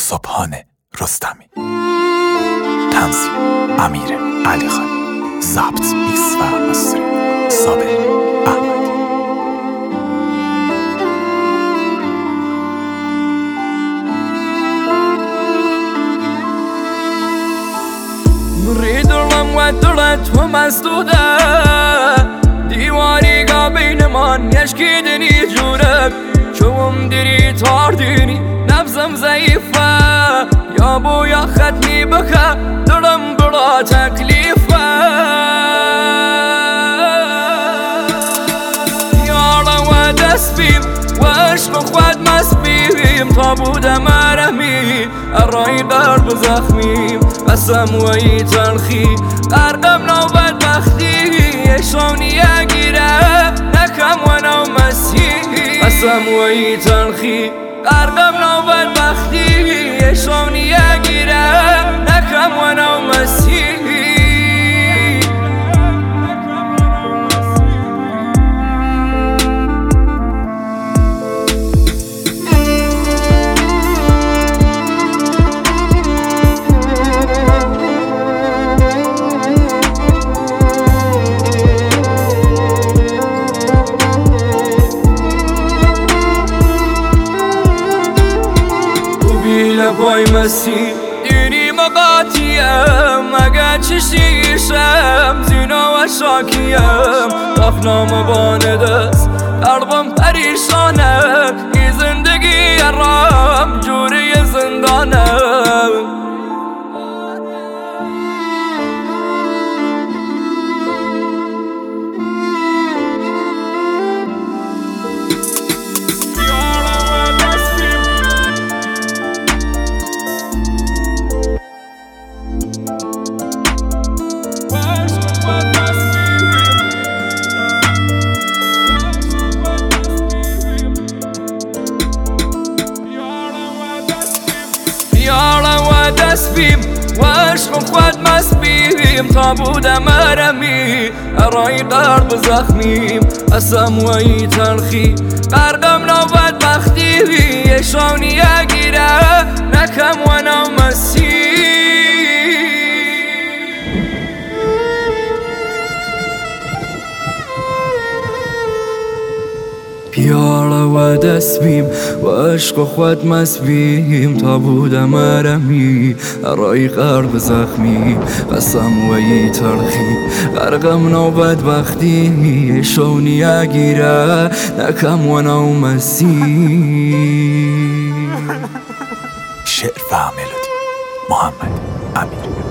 صبحان رستمی. تنظیم امیر علی خان. ضبط میکس و مستری صابر احمد. مريد الرم والدرت ومسدودة ديواني قابين من يشكيدني جورك شوم دري تارديني نبزم زيفة يا بويا ختني بكا درم برا تكليفة يا روا دسبيم واشق خواد مسبيم طابود مرمي الرأي قرب زخميم قسم وی تلخی غرقم نوبت بختی شونی اگیره نکم و نومسی قسم وی تلخی غرقم نوبت بختی شونی اگیره نکم و نومسی پای مسی دیری مقاطیم اگه چشیشم زینا و شاکیم رخنام بانه دست قلبم پریشانه ای زندگی رام جوری زندانه دسبیم و عشق خود مسبیم طابود مرمی ارای قرب زخمیم قسم وی تلخی غرقم نوبت بختی شونی اگیره نکم و نومسی پیاله و دسبیم و عشق خود مسبیم طابود مرمی ارای قرب زخمی قسم وی تلخی غرقم نوبت بختی شونی اگیره نکم و نومسی. شعر و ملودی محمد امیر.